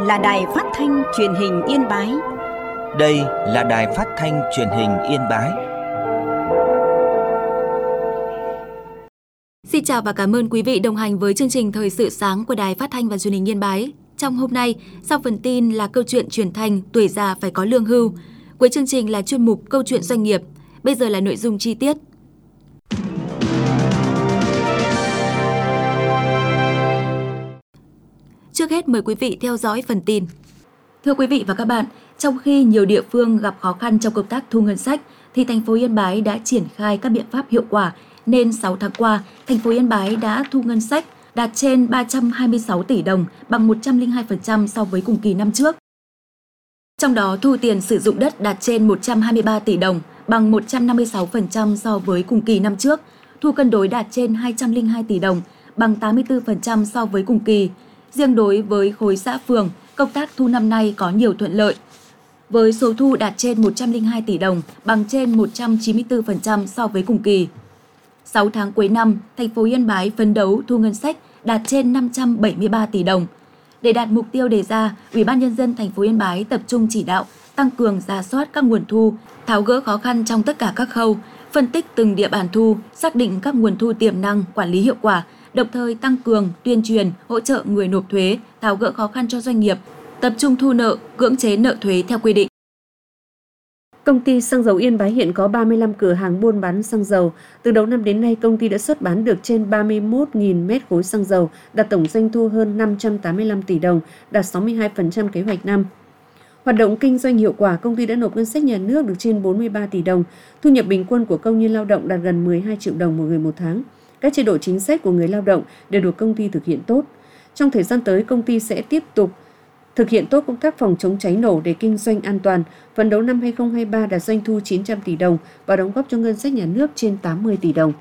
là Đài Phát thanh Truyền hình Yên Bái. Đây là Đài Phát thanh Truyền hình Yên Bái. Xin chào và cảm ơn quý vị đồng hành với chương trình Thời sự sáng của Đài Phát thanh và Truyền hình Yên Bái. Trong hôm nay, sau phần tin là câu chuyện truyền thành tuổi già phải có lương hưu. Cuối chương trình là chuyên mục câu chuyện doanh nghiệp. Bây giờ là nội dung chi tiết. Trước hết mời quý vị theo dõi phần tin. Thưa quý vị và các bạn, trong khi nhiều địa phương gặp khó khăn trong công tác thu ngân sách, thì thành phố Yên Bái đã triển khai các biện pháp hiệu quả, nên 6 tháng qua, thành phố Yên Bái đã thu ngân sách đạt trên 326 tỷ đồng, bằng 102% so với cùng kỳ năm trước. Trong đó, thu tiền sử dụng đất đạt trên 123 tỷ đồng, bằng 156% so với cùng kỳ năm trước. Thu cân đối đạt trên 202 tỷ đồng, bằng 84% so với cùng kỳ. Riêng đối với khối xã phường, công tác thu năm nay có nhiều thuận lợi. Với số thu đạt trên 102 tỷ đồng, bằng trên 194% so với cùng kỳ. 6 tháng cuối năm, thành phố Yên Bái phấn đấu thu ngân sách đạt trên 573 tỷ đồng. Để đạt mục tiêu đề ra, Ủy ban Nhân dân thành phố Yên Bái tập trung chỉ đạo, tăng cường rà soát các nguồn thu, tháo gỡ khó khăn trong tất cả các khâu, phân tích từng địa bàn thu, xác định các nguồn thu tiềm năng, quản lý hiệu quả, đồng thời tăng cường, tuyên truyền, hỗ trợ người nộp thuế, tháo gỡ khó khăn cho doanh nghiệp, tập trung thu nợ, cưỡng chế nợ thuế theo quy định. Công ty xăng dầu Yên Bái hiện có 35 cửa hàng buôn bán xăng dầu. Từ đầu năm đến nay, công ty đã xuất bán được trên 31.000 mét khối xăng dầu, đạt tổng doanh thu hơn 585 tỷ đồng, đạt 62% kế hoạch năm. Hoạt động kinh doanh hiệu quả, công ty đã nộp ngân sách nhà nước được trên 43 tỷ đồng. Thu nhập bình quân của công nhân lao động đạt gần 12 triệu đồng một người một tháng. Các chế độ chính sách của người lao động đều được công ty thực hiện tốt. Trong thời gian tới, công ty sẽ tiếp tục thực hiện tốt công tác phòng chống cháy nổ để kinh doanh an toàn, phấn đấu năm 2023 đạt doanh thu 900 tỷ đồng và đóng góp cho ngân sách nhà nước trên 80 tỷ đồng.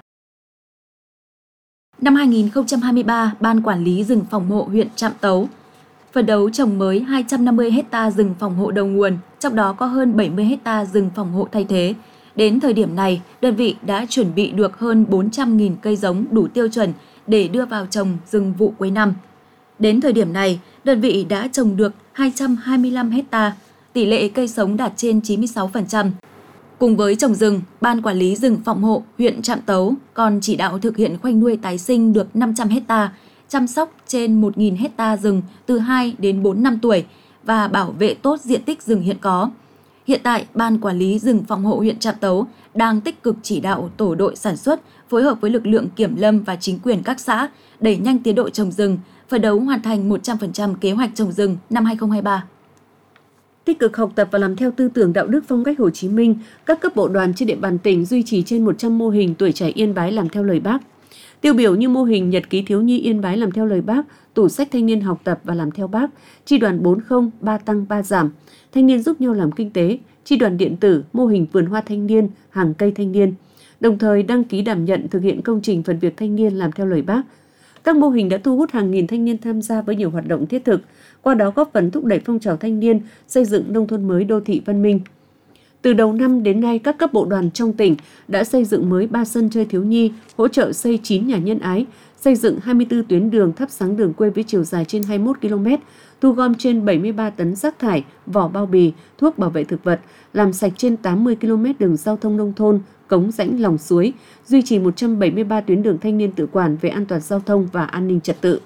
Năm 2023, Ban Quản lý rừng phòng hộ huyện Trạm Tấu phấn đấu trồng mới 250 ha rừng phòng hộ đầu nguồn, trong đó có hơn 70 ha rừng phòng hộ thay thế. Đến thời điểm này, đơn vị đã chuẩn bị được hơn 400.000 cây giống đủ tiêu chuẩn để đưa vào trồng rừng vụ cuối năm. Đến thời điểm này, đơn vị đã trồng được 225 ha, tỷ lệ cây sống đạt trên 96%. Cùng với trồng rừng, Ban Quản lý rừng phòng hộ huyện Trạm Tấu còn chỉ đạo thực hiện khoanh nuôi tái sinh được 500 ha, chăm sóc trên 1.000 ha rừng từ 2 đến 4 năm tuổi và bảo vệ tốt diện tích rừng hiện có. Hiện tại, Ban Quản lý rừng phòng hộ huyện Trạm Tấu đang tích cực chỉ đạo tổ đội sản xuất, phối hợp với lực lượng kiểm lâm và chính quyền các xã đẩy nhanh tiến độ trồng rừng, phấn đấu hoàn thành 100% kế hoạch trồng rừng năm 2023. Tích cực học tập và làm theo tư tưởng đạo đức phong cách Hồ Chí Minh, các cấp bộ đoàn trên địa bàn tỉnh duy trì trên 100 mô hình tuổi trẻ Yên Bái làm theo lời Bác. Tiêu biểu như mô hình Nhật ký thiếu nhi Yên Bái làm theo lời Bác, tủ sách thanh niên học tập và làm theo Bác, chi đoàn 40 3 tăng 3 giảm, thanh niên giúp nhau làm kinh tế, chi đoàn điện tử, mô hình vườn hoa thanh niên, hàng cây thanh niên. Đồng thời đăng ký đảm nhận thực hiện công trình phần việc thanh niên làm theo lời Bác. Các mô hình đã thu hút hàng nghìn thanh niên tham gia với nhiều hoạt động thiết thực, qua đó góp phần thúc đẩy phong trào thanh niên xây dựng nông thôn mới đô thị văn minh. Từ đầu năm đến nay, các cấp bộ đoàn trong tỉnh đã xây dựng mới 3 sân chơi thiếu nhi, hỗ trợ xây 9 nhà nhân ái, xây dựng 24 tuyến đường thắp sáng đường quê với chiều dài trên 21 km, thu gom trên 73 tấn rác thải, vỏ bao bì, thuốc bảo vệ thực vật, làm sạch trên 80 km đường giao thông nông thôn, cống rãnh lòng suối, duy trì 173 tuyến đường thanh niên tự quản về an toàn giao thông và an ninh trật tự.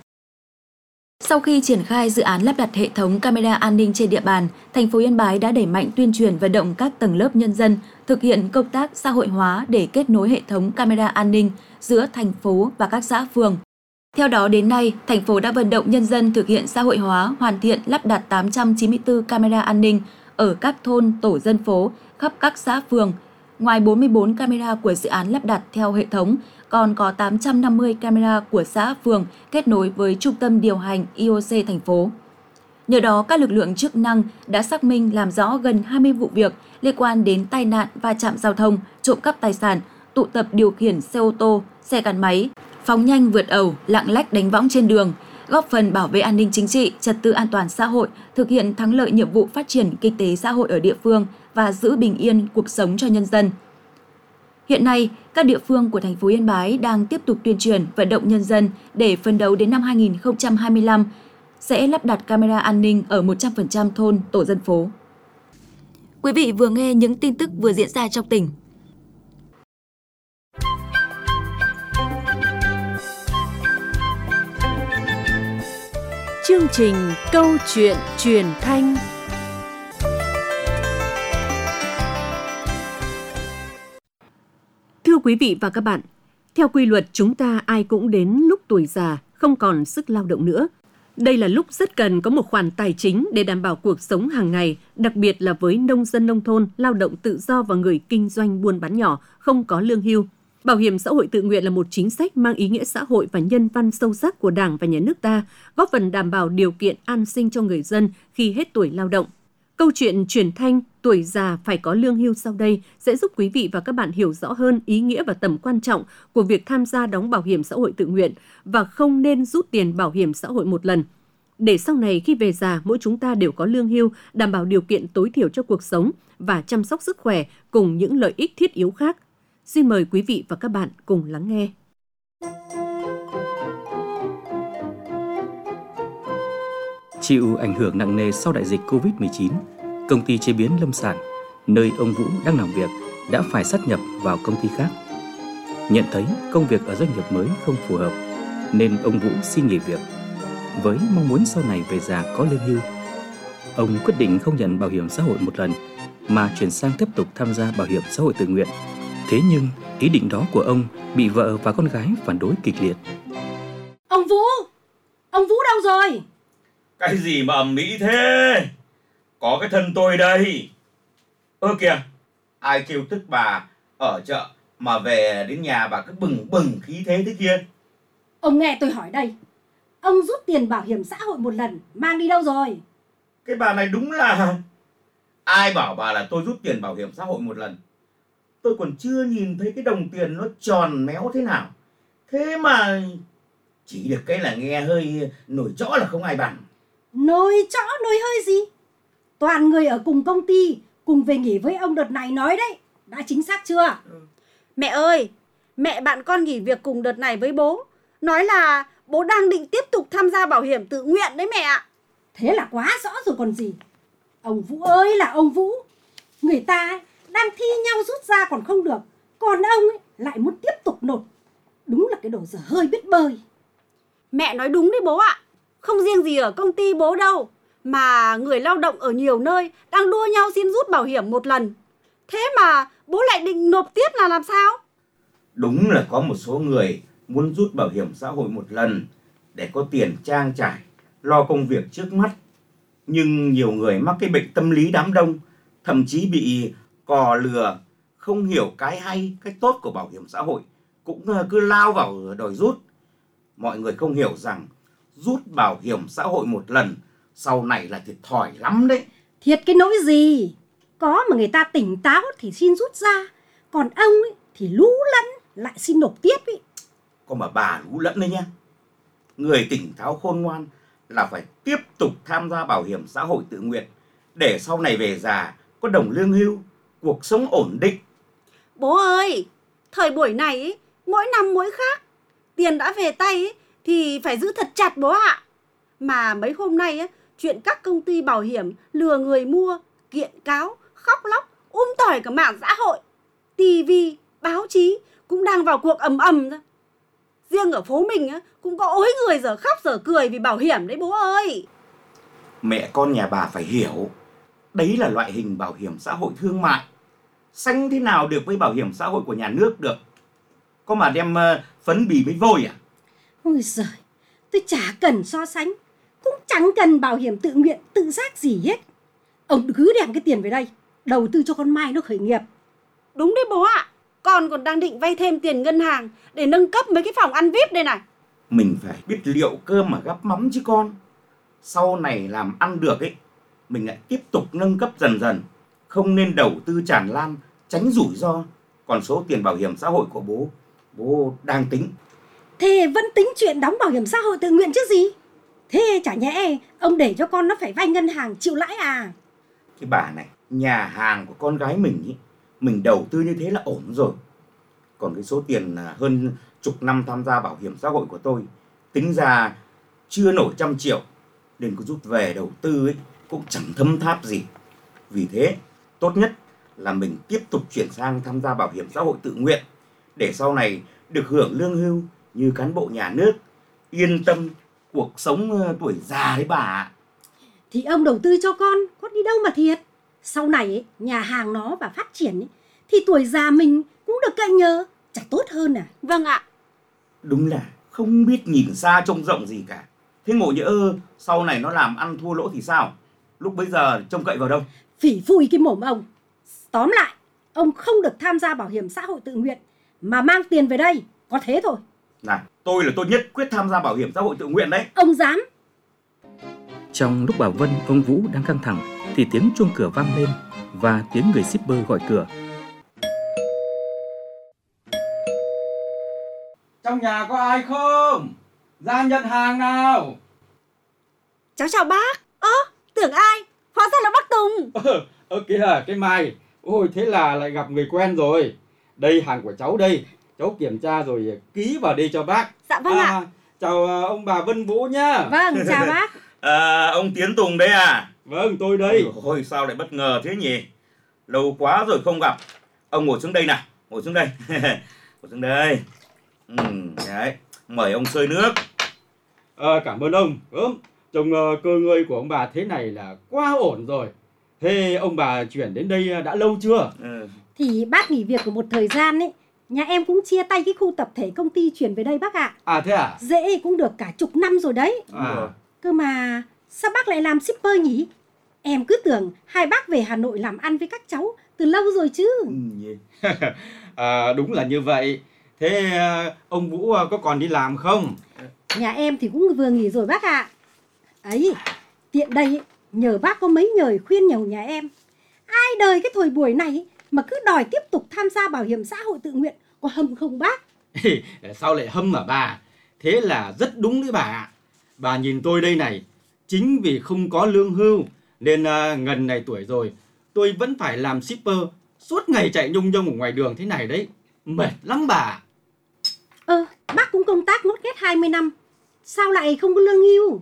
Sau khi triển khai dự án lắp đặt hệ thống camera an ninh trên địa bàn, thành phố Yên Bái đã đẩy mạnh tuyên truyền vận động các tầng lớp nhân dân thực hiện công tác xã hội hóa để kết nối hệ thống camera an ninh giữa thành phố và các xã phường. Theo đó đến nay, thành phố đã vận động nhân dân thực hiện xã hội hóa, hoàn thiện lắp đặt 894 camera an ninh ở các thôn, tổ dân phố, khắp các xã phường. Ngoài 44 camera của dự án lắp đặt theo hệ thống, còn có 850 camera của xã phường kết nối với trung tâm điều hành IOC thành phố. Nhờ đó, các lực lượng chức năng đã xác minh làm rõ gần 20 vụ việc liên quan đến tai nạn va chạm giao thông, trộm cắp tài sản, tụ tập điều khiển xe ô tô, xe gắn máy, phóng nhanh vượt ẩu, lạng lách đánh võng trên đường, góp phần bảo vệ an ninh chính trị, trật tự an toàn xã hội, thực hiện thắng lợi nhiệm vụ phát triển kinh tế xã hội ở địa phương và giữ bình yên cuộc sống cho nhân dân. Hiện nay, các địa phương của thành phố Yên Bái đang tiếp tục tuyên truyền vận động nhân dân để phấn đấu đến năm 2025 sẽ lắp đặt camera an ninh ở 100% thôn, tổ dân phố. Quý vị vừa nghe những tin tức vừa diễn ra trong tỉnh. Chương trình Câu chuyện truyền thanh. Thưa quý vị và các bạn, theo quy luật chúng ta ai cũng đến lúc tuổi già, không còn sức lao động nữa. Đây là lúc rất cần có một khoản tài chính để đảm bảo cuộc sống hàng ngày, đặc biệt là với nông dân nông thôn, lao động tự do và người kinh doanh buôn bán nhỏ, không có lương hưu. Bảo hiểm xã hội tự nguyện là một chính sách mang ý nghĩa xã hội và nhân văn sâu sắc của Đảng và Nhà nước ta, góp phần đảm bảo điều kiện an sinh cho người dân khi hết tuổi lao động. Câu chuyện truyền thanh Tuổi già phải có lương hưu sau đây sẽ giúp quý vị và các bạn hiểu rõ hơn ý nghĩa và tầm quan trọng của việc tham gia đóng bảo hiểm xã hội tự nguyện và không nên rút tiền bảo hiểm xã hội một lần. Để sau này khi về già, mỗi chúng ta đều có lương hưu, đảm bảo điều kiện tối thiểu cho cuộc sống và chăm sóc sức khỏe cùng những lợi ích thiết yếu khác. Xin mời quý vị và các bạn cùng lắng nghe. Chịu ảnh hưởng nặng nề sau đại dịch Covid-19, công ty chế biến lâm sản, nơi ông Vũ đang làm việc, đã phải sát nhập vào công ty khác. Nhận thấy công việc ở doanh nghiệp mới không phù hợp, nên ông Vũ xin nghỉ việc. Với mong muốn sau này về già có lương hưu, ông quyết định không nhận bảo hiểm xã hội một lần, mà chuyển sang tiếp tục tham gia bảo hiểm xã hội tự nguyện. Thế nhưng, ý định đó của ông bị vợ và con gái phản đối kịch liệt. Ông Vũ đâu rồi? Cái gì mà ầm ĩ thế? Có cái thân tôi đây. Ơ kìa, ai kêu tức bà ở chợ mà về đến nhà bà cứ bừng bừng khí thế kia. Ông nghe tôi hỏi đây. Ông rút tiền bảo hiểm xã hội một lần mang đi đâu rồi? Cái bà này đúng là... Ai bảo bà là tôi rút tiền bảo hiểm xã hội một lần? Tôi còn chưa nhìn thấy cái đồng tiền nó tròn méo thế nào. Thế mà chỉ được cái là nghe hơi nổi trõ là không ai bằng. Nổi trõ nổi hơi gì? Toàn người ở cùng công ty cùng về nghỉ với ông đợt này nói đấy. Đã chính xác chưa? Mẹ ơi, mẹ bạn con nghỉ việc cùng đợt này với bố. Nói là bố đang định tiếp tục tham gia bảo hiểm tự nguyện đấy mẹ ạ. Thế là quá rõ rồi còn gì. Ông Vũ ơi là ông Vũ. Người ta ấy, đang thi nhau rút ra còn không được. Còn ông ấy lại muốn tiếp tục nộp. Đúng là cái đồ dở hơi biết bơi. Mẹ nói đúng đấy bố ạ. Không riêng gì ở công ty bố đâu, mà người lao động ở nhiều nơi đang đua nhau xin rút bảo hiểm một lần. Thế mà bố lại định nộp tiếp là làm sao? Đúng là có một số người muốn rút bảo hiểm xã hội một lần để có tiền trang trải, lo công việc trước mắt. Nhưng nhiều người mắc cái bệnh tâm lý đám đông, thậm chí bị cò lừa, không hiểu cái hay, cái tốt của bảo hiểm xã hội, cũng cứ lao vào đòi rút. Mọi người không hiểu rằng rút bảo hiểm xã hội một lần sau này là thiệt thòi lắm đấy. Thiệt cái nỗi gì? Có mà người ta tỉnh táo thì xin rút ra, còn ông ấy thì lú lẫn lại xin nộp tiếp ấy. Có mà bà lú lẫn đấy nhá. Người tỉnh táo khôn ngoan là phải tiếp tục tham gia bảo hiểm xã hội tự nguyện để sau này về già có đồng lương hưu, cuộc sống ổn định. Bố ơi, thời buổi này ấy, mỗi năm mỗi khác. Tiền đã về tay ấy, thì phải giữ thật chặt bố ạ. Mà mấy hôm nay ấy, chuyện các công ty bảo hiểm lừa người mua, kiện cáo, khóc lóc, tỏi cả mạng xã hội. TV, báo chí cũng đang vào cuộc ầm ầm ra. Riêng ở phố mình ấy, cũng có ối người giờ khóc giờ cười vì bảo hiểm đấy bố ơi. Mẹ con nhà bà phải hiểu, đấy là loại hình bảo hiểm xã hội thương mại. Sánh thế nào được với bảo hiểm xã hội của nhà nước được. Có mà đem phấn bì với vôi à? Ôi giời, tôi chả cần so sánh, cũng chẳng cần bảo hiểm tự nguyện, tự giác gì hết. Ông cứ đem cái tiền về đây, đầu tư cho con Mai nó khởi nghiệp. Đúng đấy bố ạ, con còn đang định vay thêm tiền ngân hàng để nâng cấp mấy cái phòng ăn VIP đây này. Mình phải biết liệu cơm mà gắp mắm chứ con. Sau này làm ăn được ấy, mình lại tiếp tục nâng cấp dần dần. Không nên đầu tư tràn lan, tránh rủi ro. Còn số tiền bảo hiểm xã hội của bố đang tính. Thế vẫn tính chuyện đóng bảo hiểm xã hội tự nguyện chứ gì. Thế chả nhẽ ông để cho con nó phải vay ngân hàng chịu lãi à? Cái bà này, nhà hàng của con gái mình ý, mình đầu tư như thế là ổn rồi. Còn cái số tiền hơn chục năm tham gia bảo hiểm xã hội của tôi, tính ra chưa nổi 100 triệu nên có rút về đầu tư ấy cũng chẳng thấm tháp gì. Vì thế, tốt nhất là mình tiếp tục chuyển sang tham gia bảo hiểm xã hội tự nguyện để sau này được hưởng lương hưu như cán bộ nhà nước, yên tâm cuộc sống tuổi già đấy bà ạ. Thì ông đầu tư cho con, có đi đâu mà thiệt. Sau này ấy, nhà hàng nó và phát triển ấy, thì tuổi già mình cũng được cậy nhờ, chả tốt hơn à? Vâng ạ. Đúng là không biết nhìn xa trông rộng gì cả. Thế ngộ nhỡ sau này nó làm ăn thua lỗ thì sao? Lúc bấy giờ trông cậy vào đâu? Phỉ phui cái mồm ông. Tóm lại, ông không được tham gia bảo hiểm xã hội tự nguyện mà mang tiền về đây, có thế thôi. Này, tôi là tôi nhất quyết tham gia bảo hiểm xã hội tự nguyện đấy. Ông dám? Trong lúc bà Vân, ông Vũ đang căng thẳng thì tiếng chuông cửa vang lên và tiếng người shipper gọi cửa. Trong nhà có ai không? Ra nhận hàng nào. Cháu chào bác. Tưởng ai? Hóa ra là bác Tùng. Kìa, cái Mai. Ôi, thế là lại gặp người quen rồi. Đây hàng của cháu đây. Cháu kiểm tra rồi ký vào đây cho bác. Dạ vâng ạ. Chào ông bà Vân Vũ nhá. Vâng, chào bác. Ông Tiến Tùng đấy à? Vâng, tôi đây. Ôi, sao lại bất ngờ thế nhỉ? Lâu quá rồi không gặp. Ông ngồi xuống đây nào. Ngồi xuống đây. Ngồi xuống đây. Đấy. Mời ông xơi nước. Cảm ơn ông. Trông cơ ngơi của ông bà thế này là quá ổn rồi. Thế ông bà chuyển đến đây đã lâu chưa? Thì bác nghỉ việc của một thời gian ấy, nhà em cũng chia tay cái khu tập thể công ty chuyển về đây bác ạ. À thế à? Dễ cũng được cả chục năm rồi đấy. Cơ mà sao bác lại làm shipper nhỉ? Em cứ tưởng hai bác về Hà Nội làm ăn với các cháu từ lâu rồi chứ. Đúng là như vậy. Thế ông Vũ có còn đi làm không? Nhà em thì cũng vừa nghỉ rồi bác ạ. Ấy, tiện đây ấy, nhờ bác có mấy lời khuyên nhủ nhà em. Ai đời cái thời buổi này ấy, mà cứ đòi tiếp tục tham gia bảo hiểm xã hội tự nguyện, có hâm không bác? Sao lại hâm hả bà? Thế là rất đúng đấy bà ạ. Bà nhìn tôi đây này, chính vì không có lương hưu nên ngần này tuổi rồi tôi vẫn phải làm shipper, suốt ngày chạy nhung nhông ở ngoài đường thế này đấy. Mệt lắm bà. Bác cũng công tác ngót nghét 20 năm, sao lại không có lương hưu?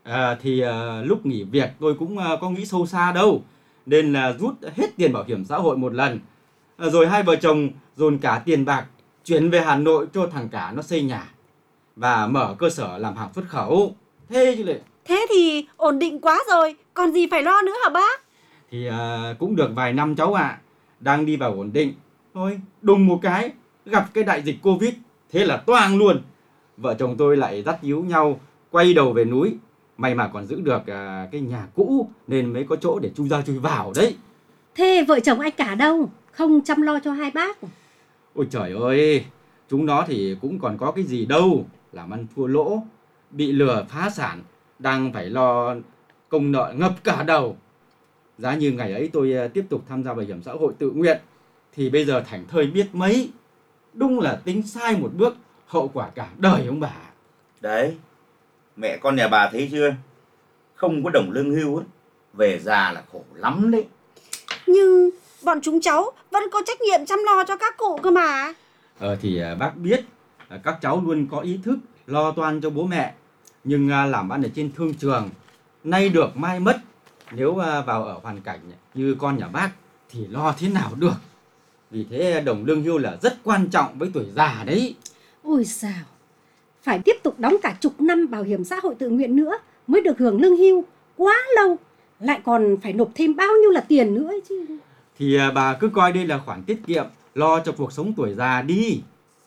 Lúc nghỉ việc tôi cũng có nghĩ sâu xa đâu, nên là rút hết tiền bảo hiểm xã hội một lần. Rồi hai vợ chồng dồn cả tiền bạc chuyển về Hà Nội cho thằng cả nó xây nhà và mở cơ sở làm hàng xuất khẩu. Thế chứ lại. Thế thì ổn định quá rồi, còn gì phải lo nữa hả bác? Thì cũng được vài năm cháu ạ. Đang đi vào ổn định. Thôi, đùng một cái, gặp cái đại dịch Covid, thế là toang luôn. Vợ chồng tôi lại dắt díu nhau, quay đầu về núi. May mà còn giữ được cái nhà cũ nên mới có chỗ để chui ra chui vào đấy. Thế vợ chồng anh cả đâu? Không chăm lo cho hai bác? Ôi trời ơi, chúng nó thì cũng còn có cái gì đâu. Làm ăn thua lỗ, bị lừa phá sản, đang phải lo công nợ ngập cả đầu. Giá như ngày ấy tôi tiếp tục tham gia bảo hiểm xã hội tự nguyện thì bây giờ thảnh thơi biết mấy. Đúng là tính sai một bước, hậu quả cả đời ông bà. Đấy, mẹ con nhà bà thấy chưa? Không có đồng lương hưu ấy, về già là khổ lắm đấy. Nhưng bọn chúng cháu vẫn có trách nhiệm chăm lo cho các cụ cơ mà. Thì bác biết các cháu luôn có ý thức lo toan cho bố mẹ. Nhưng làm ăn ở trên thương trường, nay được mai mất. Nếu vào ở hoàn cảnh như con nhà bác thì lo thế nào được. Vì thế đồng lương hưu là rất quan trọng với tuổi già đấy. Ôi sao, phải tiếp tục đóng cả chục năm bảo hiểm xã hội tự nguyện nữa mới được hưởng lương hưu, quá lâu. Lại còn phải nộp thêm bao nhiêu là tiền nữa ấy chứ. Thì bà cứ coi đây là khoản tiết kiệm, lo cho cuộc sống tuổi già đi.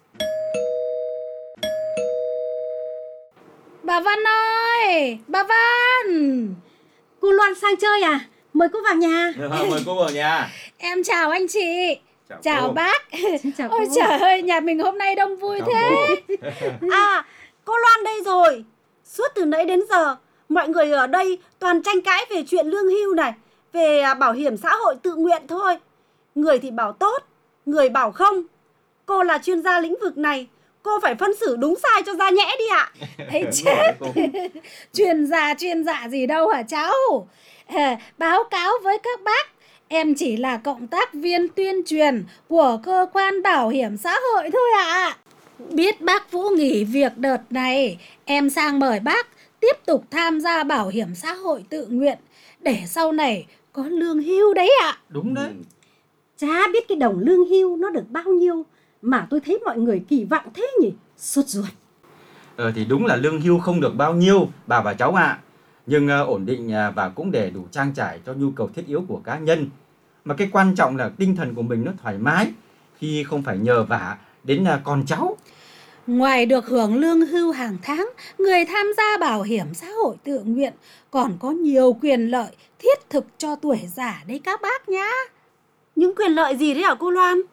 Bà Vân ơi, bà Vân. Cô Loan sang chơi à? Mời cô vào nhà. Mời cô vào nhà. Em chào anh chị. Chào bác. Chào ôi cô. Trời ơi, nhà mình hôm nay đông vui thế. Cô Loan đây rồi. Suốt từ nãy đến giờ mọi người ở đây toàn tranh cãi về chuyện lương hưu này, về bảo hiểm xã hội tự nguyện thôi. Người thì bảo tốt, người bảo không. Cô là chuyên gia lĩnh vực này, cô phải phân xử đúng sai cho ra nhẽ đi ạ. Ấy chết. Chuyên gia gì đâu hả cháu? Báo cáo với các bác, em chỉ là cộng tác viên tuyên truyền của cơ quan bảo hiểm xã hội thôi ạ. Biết bác Vũ nghỉ việc đợt này, em sang mời bác tiếp tục tham gia bảo hiểm xã hội tự nguyện để sau này có lương hưu đấy ạ. Đúng đấy. Chả biết cái đồng lương hưu nó được bao nhiêu mà tôi thấy mọi người kỳ vọng thế nhỉ, sốt ruột. Thì đúng là lương hưu không được bao nhiêu bà và cháu ạ. Nhưng ổn định và cũng để đủ trang trải cho nhu cầu thiết yếu của cá nhân. Mà cái quan trọng là tinh thần của mình nó thoải mái khi không phải nhờ vả đến con cháu. Ngoài được hưởng lương hưu hàng tháng, người tham gia bảo hiểm xã hội tự nguyện còn có nhiều quyền lợi thiết thực cho tuổi già đấy các bác nhá. Những quyền lợi gì đấy hả cô Loan?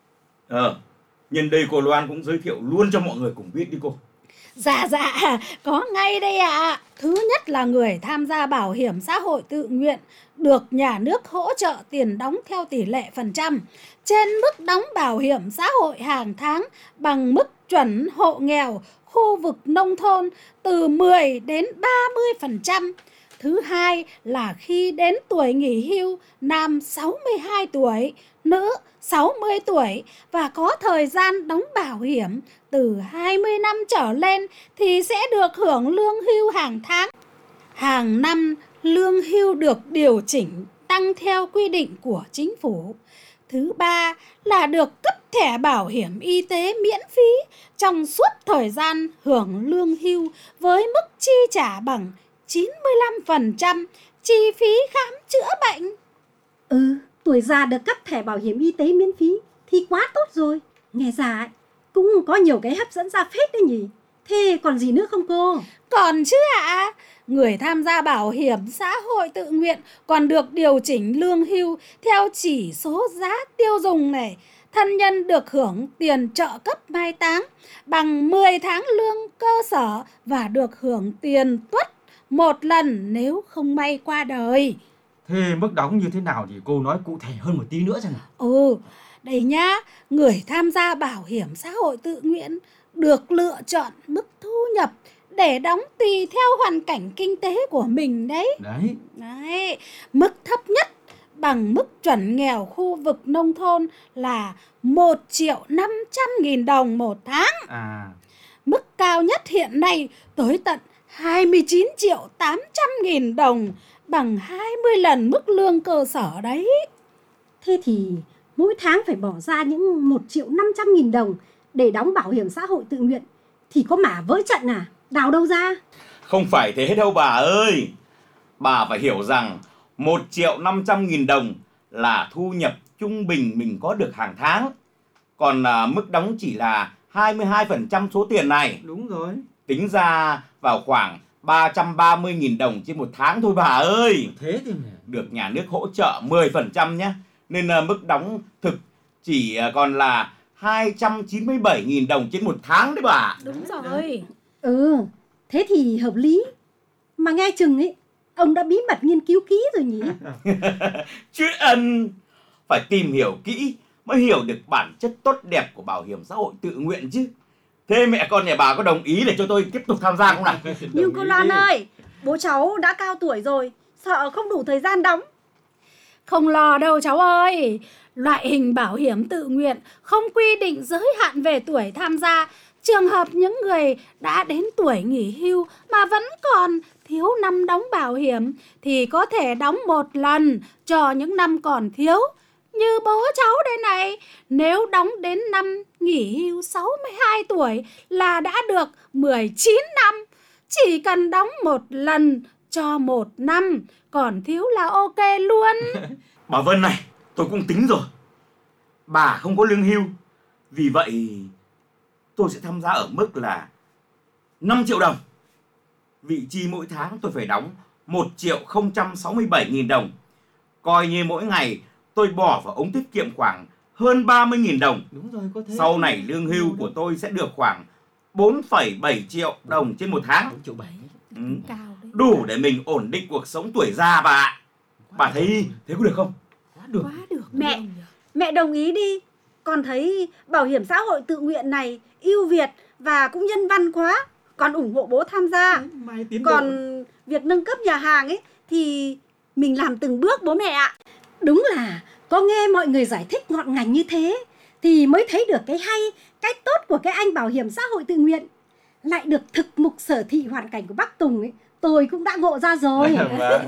Nhân đây cô Loan cũng giới thiệu luôn cho mọi người cùng biết đi cô. Dạ, có ngay đây ạ. Thứ nhất là người tham gia bảo hiểm xã hội tự nguyện được nhà nước hỗ trợ tiền đóng theo tỷ lệ phần trăm trên mức đóng bảo hiểm xã hội hàng tháng bằng mức chuẩn hộ nghèo khu vực nông thôn từ 10 đến 30%. Thứ hai là khi đến tuổi nghỉ hưu, nam 62 tuổi, nữ 60 tuổi và có thời gian đóng bảo hiểm từ 20 năm trở lên thì sẽ được hưởng lương hưu hàng tháng. Hàng năm, lương hưu được điều chỉnh tăng theo quy định của chính phủ. Thứ ba là được cấp thẻ bảo hiểm y tế miễn phí trong suốt thời gian hưởng lương hưu với mức chi trả bằng 95% chi phí khám chữa bệnh. Tuổi già được cấp thẻ bảo hiểm y tế miễn phí thì quá tốt rồi. Nghe ra cũng có nhiều cái hấp dẫn ra phết đấy nhỉ. Thế còn gì nữa không cô? Còn chứ ạ. Người tham gia bảo hiểm xã hội tự nguyện còn được điều chỉnh lương hưu theo chỉ số giá tiêu dùng này. Thân nhân được hưởng tiền trợ cấp mai táng bằng 10 tháng lương cơ sở và được hưởng tiền tuất một lần nếu không may qua đời. Thế mức đóng như thế nào thì cô nói cụ thể hơn một tí nữa xem nào. Đây nhá, người tham gia bảo hiểm xã hội tự nguyện được lựa chọn mức thu nhập để đóng tùy theo hoàn cảnh kinh tế của mình đấy. Đấy, mức thấp nhất bằng mức chuẩn nghèo khu vực nông thôn là 1.500.000 đồng một tháng. Mức cao nhất hiện nay tới tận 29.800.000 đồng, bằng 20 lần mức lương cơ sở đấy. Thế thì mỗi tháng phải bỏ ra những 1.500.000 đồng để đóng bảo hiểm xã hội tự nguyện thì có mà vỡ trận à? Đào đâu ra? Không phải thế đâu bà ơi. Bà phải hiểu rằng 1.500.000 đồng là thu nhập trung bình mình có được hàng tháng. Còn mức đóng chỉ là 22% số tiền này. Đúng rồi. Tính ra vào khoảng 330.000 đồng trên một tháng thôi bà ơi. Thế thì được nhà nước hỗ trợ 10% nhé. Nên mức đóng thực chỉ còn là 297.000 đồng trên một tháng đấy bà. Đúng rồi. Thế thì hợp lý. Mà nghe chừng ấy, ông đã bí mật nghiên cứu kỹ rồi nhỉ? Chuyện phải tìm hiểu kỹ mới hiểu được bản chất tốt đẹp của bảo hiểm xã hội tự nguyện chứ. Thế mẹ con nhà bà có đồng ý để cho tôi tiếp tục tham gia không nào? Nhưng cô Loan ơi, bố cháu đã cao tuổi rồi, sợ không đủ thời gian đóng. Không lo đâu cháu ơi. Loại hình bảo hiểm tự nguyện không quy định giới hạn về tuổi tham gia. Trường hợp những người đã đến tuổi nghỉ hưu mà vẫn còn thiếu năm đóng bảo hiểm thì có thể đóng một lần cho những năm còn thiếu. Như bố cháu đây này, nếu đóng đến năm nghỉ hưu 62 tuổi là đã được 19 năm. Chỉ cần đóng một lần cho một năm, còn thiếu là ok luôn. Bà Vân này, tôi cũng tính rồi. Bà không có lương hưu, vì vậy tôi sẽ tham gia ở mức là 5 triệu đồng. Vị chi mỗi tháng tôi phải đóng 1.067.000 đồng. Coi như mỗi ngày tôi bỏ vào ống tiết kiệm khoảng hơn 30.000 đồng. Đúng rồi, có thế. Sau này lương hưu của tôi sẽ được khoảng 4,7 triệu đồng trên một tháng. 4,7 triệu. Đủ để mình ổn định cuộc sống tuổi già bà ạ. Bà thấy thế có được không? Quá được. Mẹ đồng ý đi. Con thấy bảo hiểm xã hội tự nguyện này ưu việt và cũng nhân văn quá. Con ủng hộ bố tham gia. Còn việc nâng cấp nhà hàng ấy thì mình làm từng bước bố mẹ ạ. Đúng là có nghe mọi người giải thích ngọn ngành như thế thì mới thấy được cái hay, cái tốt của cái anh bảo hiểm xã hội tự nguyện. lại được thực mục sở thị hoàn cảnh của bác Tùng ấy, tôi cũng đã ngộ ra rồi.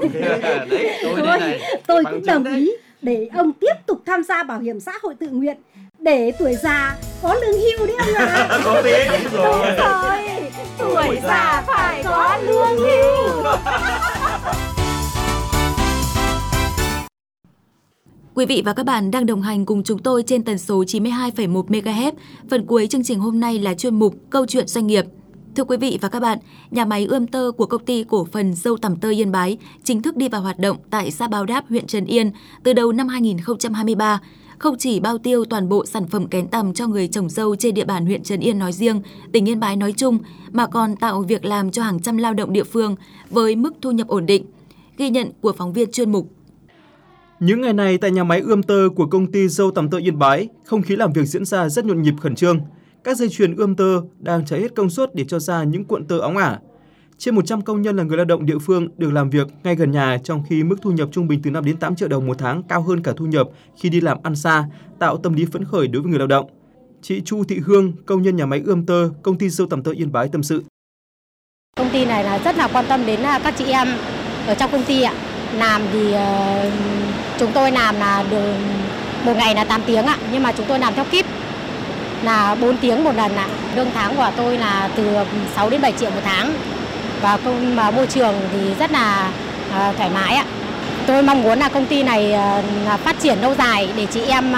Tôi cũng đồng ý để ông tiếp tục tham gia bảo hiểm xã hội tự nguyện để tuổi già có lương hưu đấy ông ạ. Có thế đúng rồi. Đúng rồi, tuổi già phải có lương hưu. Quý vị và các bạn đang đồng hành cùng chúng tôi trên tần số 92,1 MHz. Phần cuối chương trình hôm nay là chuyên mục Câu chuyện doanh nghiệp. Thưa quý vị và các bạn, nhà máy ươm tơ của Công ty Cổ phần Dâu Tằm Tơ Yên Bái chính thức đi vào hoạt động tại xã Bao Đáp, huyện Trấn Yên từ đầu năm 2023. Không chỉ bao tiêu toàn bộ sản phẩm kén tằm cho người trồng dâu trên địa bàn huyện Trấn Yên nói riêng, tỉnh Yên Bái nói chung, mà còn tạo việc làm cho hàng trăm lao động địa phương với mức thu nhập ổn định. Ghi nhận của phóng viên chuyên mục. Những ngày này tại nhà máy ươm tơ của Công ty Dâu Tằm Tơ Yên Bái, không khí làm việc diễn ra rất nhộn nhịp khẩn trương. Các dây chuyền ươm tơ đang cháy hết công suất để cho ra những cuộn tơ óng ả. Trên 100 công nhân là người lao động địa phương được làm việc ngay gần nhà, trong khi mức thu nhập trung bình từ 5 đến 8 triệu đồng một tháng, cao hơn cả thu nhập khi đi làm ăn xa, tạo tâm lý phấn khởi đối với người lao động. Chị Chu Thị Hương, công nhân nhà máy ươm tơ, Công ty Dâu Tằm Tơ Yên Bái tâm sự. Công ty này là rất là quan tâm đến các chị em ở trong công ty ạ. Làm thì chúng tôi làm là được một ngày là 8 tiếng ạ, nhưng mà chúng tôi làm theo kíp là 4 tiếng một lần ạ. Lương tháng của tôi là từ 6 đến 7 triệu một tháng và môi trường thì rất là thoải mái ạ. Tôi mong muốn là công ty này phát triển lâu dài để chị em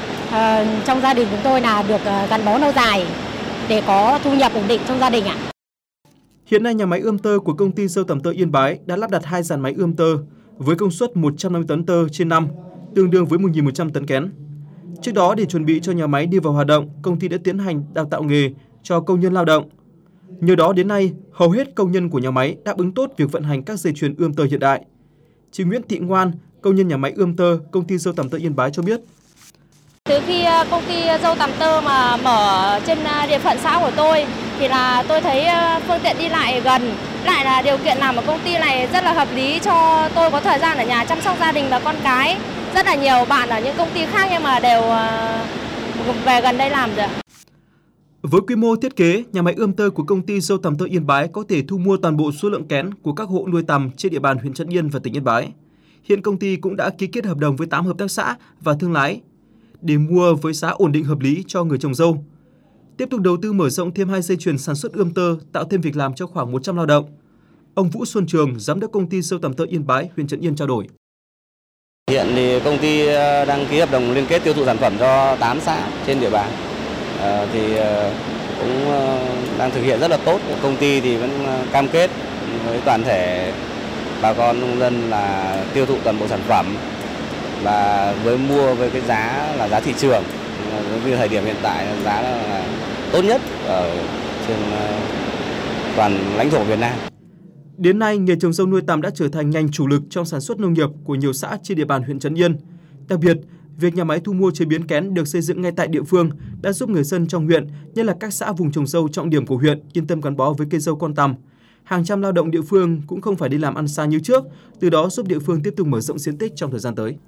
trong gia đình chúng tôi là được gắn bó lâu dài để có thu nhập ổn định trong gia đình ạ. Hiện nay nhà máy ươm tơ của Công ty Dâu Tằm Tơ Yên Bái đã lắp đặt 2 dàn máy ươm tơ với công suất 150 tấn tơ trên năm, tương đương với 1.100 tấn kén. Trước đó, để chuẩn bị cho nhà máy đi vào hoạt động, công ty đã tiến hành đào tạo nghề cho công nhân lao động. Nhờ đó đến nay, hầu hết công nhân của nhà máy đáp ứng tốt việc vận hành các dây chuyền ươm tơ hiện đại. Chị Nguyễn Thị Ngoan, công nhân nhà máy ươm tơ, Công ty Dâu Tằm Tơ Yên Bái cho biết. Từ khi công ty Dâu Tằm Tơ mà mở trên địa phận xã của tôi thì là tôi thấy phương tiện đi lại gần, lại là điều kiện làm ở công ty này rất là hợp lý cho tôi có thời gian ở nhà chăm sóc gia đình và con cái. Rất là nhiều bạn ở những công ty khác nhưng mà đều về gần đây làm rồi. Với quy mô thiết kế, nhà máy ươm tơ của Công ty Dâu Tằm Tơ Yên Bái có thể thu mua toàn bộ số lượng kén của các hộ nuôi tằm trên địa bàn huyện Trấn Yên và tỉnh Yên Bái. Hiện công ty cũng đã ký kết hợp đồng với 8 hợp tác xã và thương lái để mua với giá ổn định hợp lý cho người trồng dâu. Tiếp tục đầu tư mở rộng thêm 2 dây chuyền sản xuất ươm tơ, tạo thêm việc làm cho khoảng 100 lao động. Ông Vũ Xuân Trường, giám đốc Công ty Dâu Tằm Tơ Yên Bái, huyện Trấn Yên trao đổi. Hiện thì công ty đang ký hợp đồng liên kết tiêu thụ sản phẩm cho 8 xã trên địa bàn. Cũng đang thực hiện rất là tốt. Công ty thì vẫn cam kết với toàn thể bà con nông dân là tiêu thụ toàn bộ sản phẩm và mua với cái giá là giá thị trường. Như thời điểm hiện tại giá là tốt nhất ở trên toàn lãnh thổ Việt Nam. Đến nay, nghề trồng dâu nuôi tằm đã trở thành ngành chủ lực trong sản xuất nông nghiệp của nhiều xã trên địa bàn huyện Trấn Yên. Đặc biệt, việc nhà máy thu mua chế biến kén được xây dựng ngay tại địa phương đã giúp người dân trong huyện, nhất là các xã vùng trồng dâu trọng điểm của huyện, yên tâm gắn bó với cây dâu con tằm. Hàng trăm lao động địa phương cũng không phải đi làm ăn xa như trước, từ đó giúp địa phương tiếp tục mở rộng diện tích trong thời gian tới.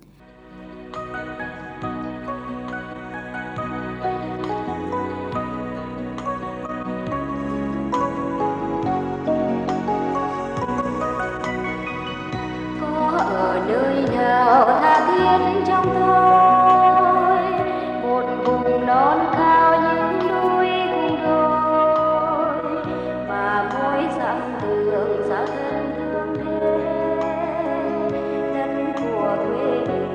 Quê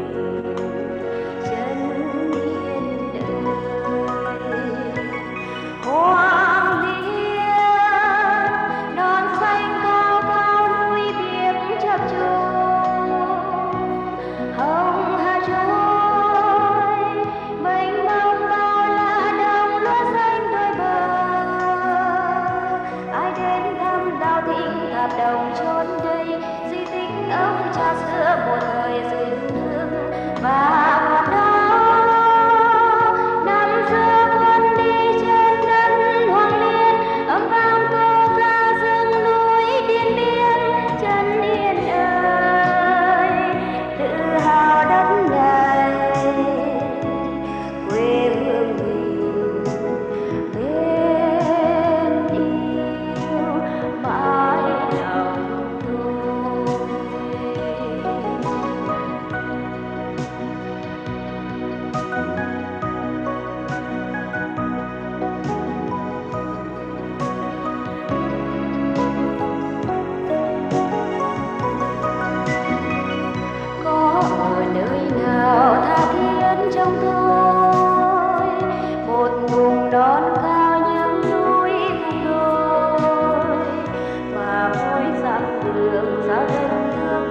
đón cao những núi không đôi và mỗi dặm đường ra đất nước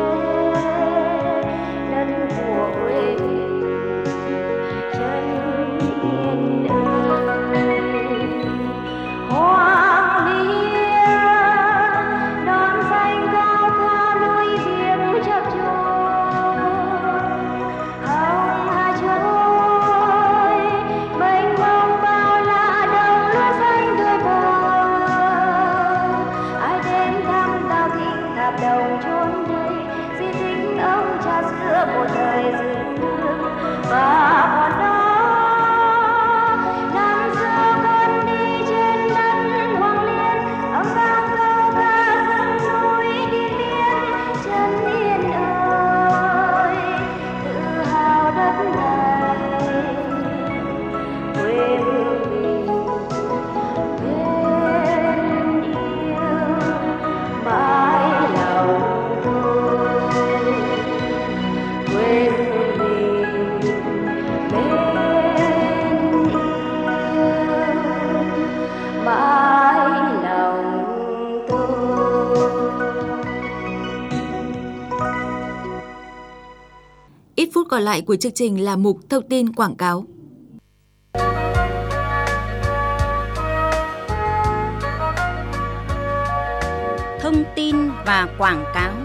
đất của quê mình chân yên ơi. Hoàng liên đón xanh cao cao núi biếc chập chờn hồng hà trôi mênh mông bao la đồng lúa xanh tươi bồng. Ai đến thăm Tào Thịnh tháp đồng chốn đây di tích ông cha xưa một thời dựng nước và còn đó năm xưa con đi trên đất Hoàng Liên âm vang câu ca dâng núi Điện Biên chân yên ơi tự hào đất này quê hương mình bên yêu mãi lòng tôi quê hương mình bên yêu mãi lòng tôi. Ít phút còn lại của chương trình là mục thông tin quảng cáo. Thông tin và quảng cáo.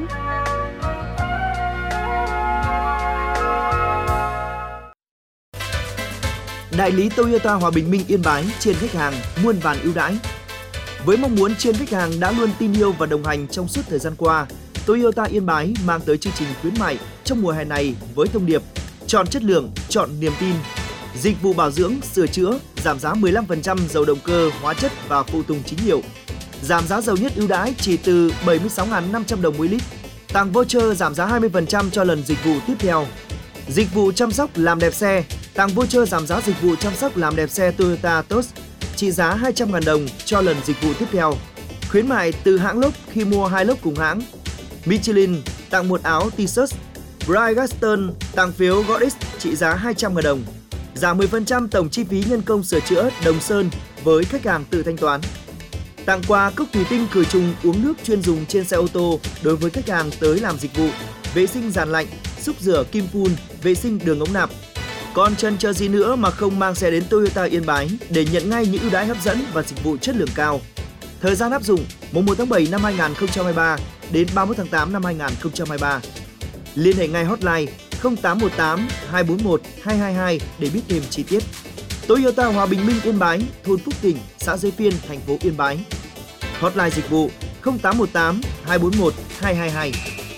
Đại lý Toyota Hòa Bình Minh Yên Bái trên khách hàng muôn vàn ưu đãi. Với mong muốn trên khách hàng đã luôn tin yêu và đồng hành trong suốt thời gian qua, Toyota Yên Bái mang tới chương trình khuyến mại trong mùa hè này với thông điệp chọn chất lượng, chọn niềm tin. Dịch vụ bảo dưỡng, sửa chữa, giảm giá 15% dầu động cơ, hóa chất và phụ tùng chính hiệu. Giảm giá dầu nhất ưu đãi chỉ từ 76.500 đồng mỗi lít. Tặng voucher giảm giá 20% cho lần dịch vụ tiếp theo. Dịch vụ chăm sóc làm đẹp xe, tặng voucher giảm giá dịch vụ chăm sóc làm đẹp xe Toyota Tos trị giá 200.000 đồng cho lần dịch vụ tiếp theo. Khuyến mại từ hãng lốp khi mua 2 lốp cùng hãng. Michelin tặng một áo t-shirt. Bridgestone tặng phiếu Godex trị giá 200.000 đồng. Giảm 10% tổng chi phí nhân công sửa chữa Đồng Sơn với khách hàng tự thanh toán. Tặng quà cốc thủy tinh khử trùng uống nước chuyên dùng trên xe ô tô đối với khách hàng tới làm dịch vụ vệ sinh giàn lạnh, xúc rửa kim phun, vệ sinh đường ống nạp. Còn chần chờ gì nữa mà không mang xe đến Toyota Yên Bái để nhận ngay những ưu đãi hấp dẫn và dịch vụ chất lượng cao. Thời gian áp dụng mùng 1 tháng 7 năm 2023 đến 31 tháng 8 năm 2023. Liên hệ ngay hotline 0818 241 222 để biết thêm chi tiết. Toyota Hòa Bình Minh Yên Bái, thôn Phúc Thịnh, xã Giới Phiên, thành phố Yên Bái. Hotline dịch vụ 0818 241 222.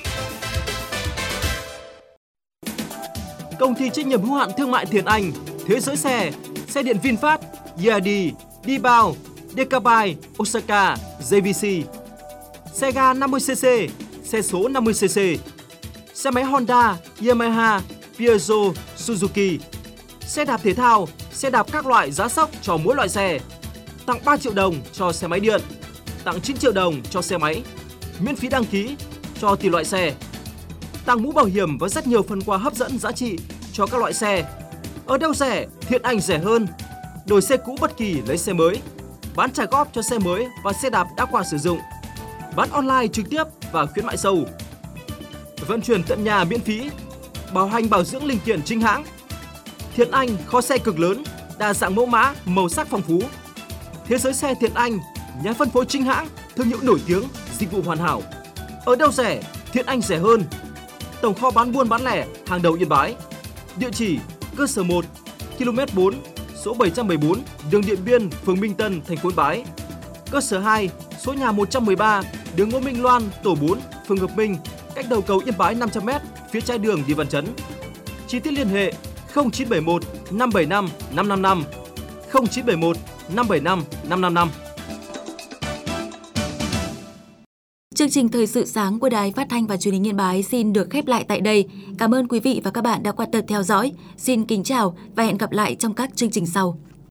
Công ty trách nhiệm hữu hạn thương mại Thiện Anh, Thế Giới Xe, xe điện VinFast, YD, Dibao, Decabai, Osaka, JVC. Xe ga 50cc, xe số 50cc. Xe máy Honda, Yamaha, Peugeot, Suzuki. Xe đạp thể thao, xe đạp các loại giá sốc cho mỗi loại xe. Tặng 3 triệu đồng cho xe máy điện. Tặng 9 triệu đồng cho xe máy. Miễn phí đăng ký cho tùy loại xe. Tặng mũ bảo hiểm và rất nhiều phần quà hấp dẫn giá trị cho các loại xe. Ở đâu rẻ, Thiện Anh rẻ hơn. Đổi xe cũ bất kỳ lấy xe mới. Bán trả góp cho xe mới và xe đạp đã qua sử dụng. Bán online trực tiếp và khuyến mại sâu. Vận chuyển tận nhà miễn phí. Bảo hành bảo dưỡng linh kiện chính hãng. Thiện Anh kho xe cực lớn, đa dạng mẫu mã, màu sắc phong phú. Thế Giới Xe Thiện Anh, nhà phân phối chính hãng, thương hiệu nổi tiếng, dịch vụ hoàn hảo. Ở đâu rẻ, Thiện Anh rẻ hơn. Tổng kho bán buôn bán lẻ hàng đầu Yên Bái. Địa chỉ cơ sở 1, km 4, số 714, đường Điện Biên, phường Minh Tân, thành phố Yên Bái. Cơ sở 2, số nhà 113, đường Ngô Minh Loan, tổ 4, phường Hợp Minh, cách đầu cầu Yên Bái 500m, phía trái đường đi Văn Chấn. Chi tiết liên hệ 0971 575 555 0971 575 555. Chương trình Thời sự sáng của Đài Phát thanh và Truyền hình Yên Bái xin được khép lại tại đây. Cảm ơn quý vị và các bạn đã quan tâm theo dõi. Xin kính chào và hẹn gặp lại trong các chương trình sau.